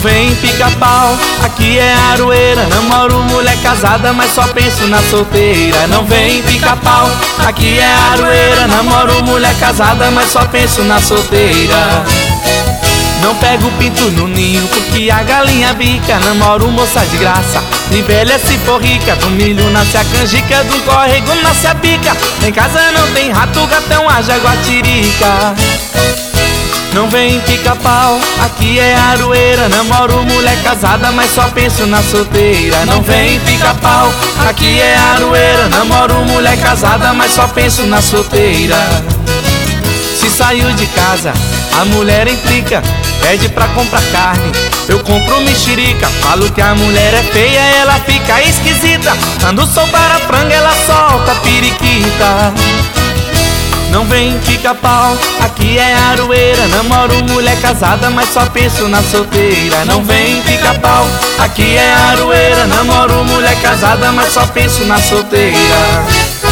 vem pica-pau, aqui é Aroeira. Namoro mulher casada, mas só penso na solteira. Não vem pica-pau, aqui é Aroeira. Namoro mulher casada, mas só penso na solteira. Não pego pinto no ninho, porque a galinha bica. Namoro moça de graça, de velha se for rica. Do milho nasce a canjica, do córrego nasce a pica. Em casa não tem rato, gatão, a jaguatirica. Não vem pica-pau, aqui é Aroeira. Namoro mulher casada, mas só penso na solteira. Não vem pica-pau, aqui é Aroeira. Namoro mulher casada, mas só penso na solteira. Se saiu de casa, a mulher implica, pede pra comprar carne, eu compro mexerica. Falo que a mulher é feia, ela fica esquisita. Quando soltar a franga, ela solta a periquita. Não vem pica-pau, aqui é Aroeira. Namoro mulher casada, mas só penso na solteira. Não vem pica-pau, aqui é Aroeira. Namoro mulher casada, mas só penso na solteira.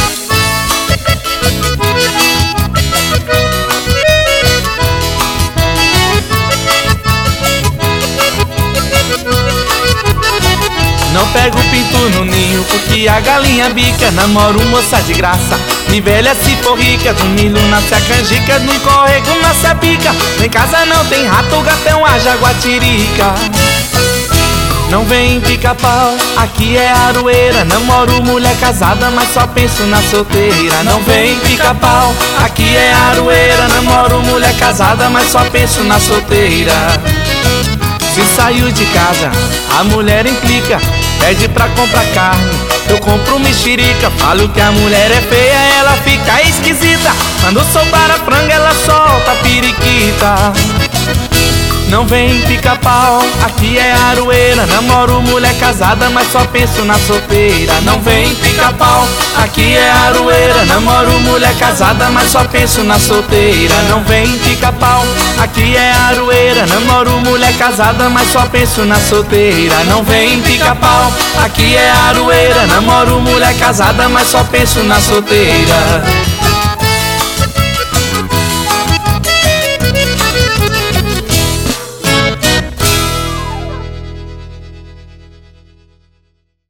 Não pego pinto no ninho, porque a galinha bica. Namoro moça de graça, de velha se for rica. Do milho nasce a canjica, no córrego nasce a pica. Em casa não tem rato, gatão, a jaguatirica. Não vem pica-pau, aqui é Aroeira. Namoro mulher casada, mas só penso na solteira. Não vem pica-pau, aqui é Aroeira. Namoro mulher casada, mas só penso na solteira. Se saiu de casa, a mulher implica, pede pra comprar carne, eu compro mexerica. Falo que a mulher é feia, ela fica esquisita. Quando soltar a franga, ela solta a periquita. Não vem pica-pau, aqui é Aroeira. Namoro mulher casada, mas só penso na solteira. Não vem pica-pau, aqui é Aroeira. Namoro mulher casada, mas só penso na solteira. Não vem pica-pau, aqui é Aroeira. Namoro mulher casada, mas só penso na solteira. Não vem pica-pau, aqui é Aroeira. Namoro mulher casada, mas só penso na solteira.